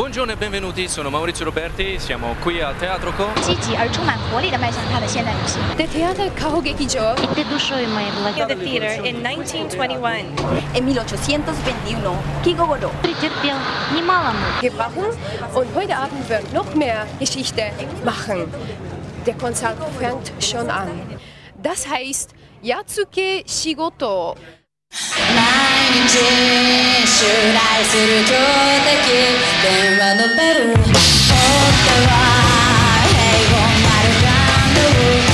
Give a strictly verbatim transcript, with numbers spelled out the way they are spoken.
Buongiorno e benvenuti, sono Maurizio Roberti, siamo qui a Teatro Co. 积极而充满活力地迈向它的现代旅行。 The Theater Kao Gekijo. 이때 душой моей была. The theater in nineteen twenty-one. En mil ochocientos veintiuno, Kigogoro. Претерпел немало мук. Gebrochen und heute Abend wird noch mehr Geschichte machen. Der Konzert fängt schon an. Das heißt Yatsuke Shigoto. 毎日襲来する強敵電話のベル本当は平凡なるガンドル